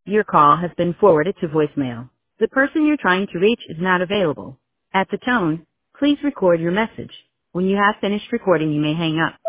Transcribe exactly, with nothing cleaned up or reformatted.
Your call has been forwarded to voicemail. The person you're trying to reach is not available. At the tone, please record your message. When you have finished recording, you may hang up.